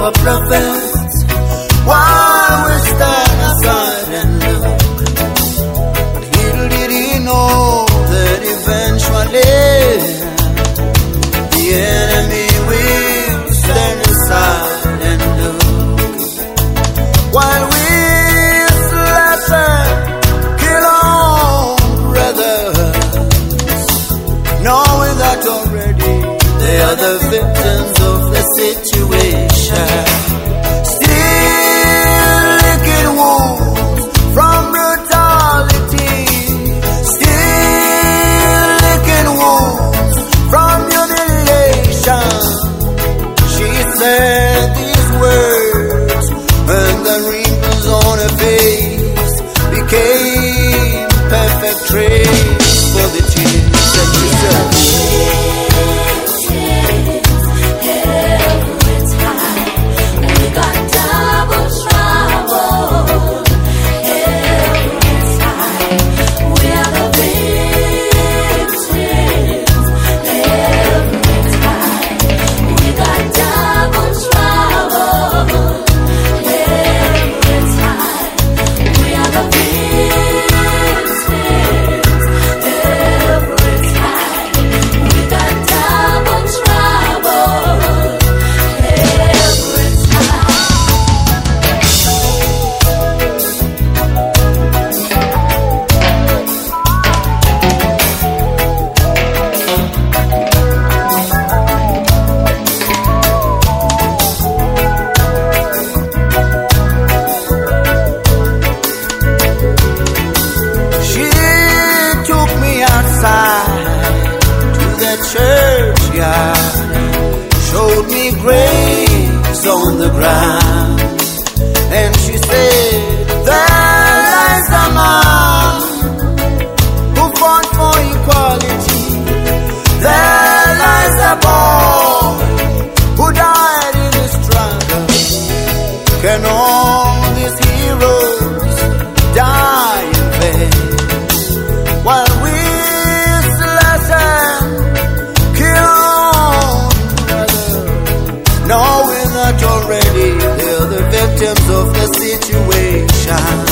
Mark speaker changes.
Speaker 1: our prophets, while we stand aside and look. But little did he know that eventually the enemy will stand aside and look. While we slaughter, kill our brothers, knowing that already they are the victims of the situation. Still licking wounds from brutality. Still licking wounds from humiliation. She said these words, and the wrinkles on her face became perfect trace for the tears that she said. Churchyard, showed me graves on the ground, and she said, there lies a man who fought for equality. There lies a boy who died in the struggle. Can all these heroes die in vain? While we knowing that already they're the victims of the situation.